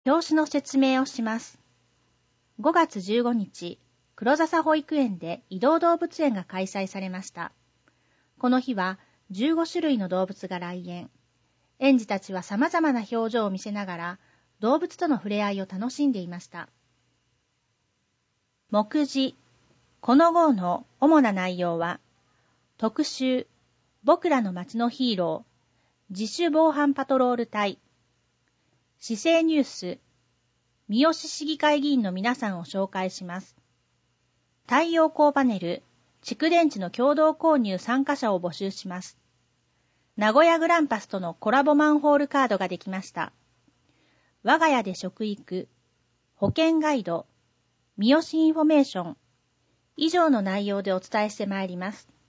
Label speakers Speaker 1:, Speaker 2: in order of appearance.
Speaker 1: 表紙の説明をします。5月15日、黒笹保育園で移動動物園が開催されました。この日は15種類の動物が来園。園児たちは様々な表情を見せながら動物との触れ合いを楽しんでいました。目次。この号の主な内容は、特集、僕らの街のヒーロー、自主防犯パトロール隊、市政ニュース、三好市議会議員の皆さんを紹介します。太陽光パネル、蓄電池の共同購入参加者を募集します。名古屋グランパスとのコラボマンホールカードができました。我が家で食育、保険ガイド、三好インフォメーション、以上の内容でお伝えしてまいります。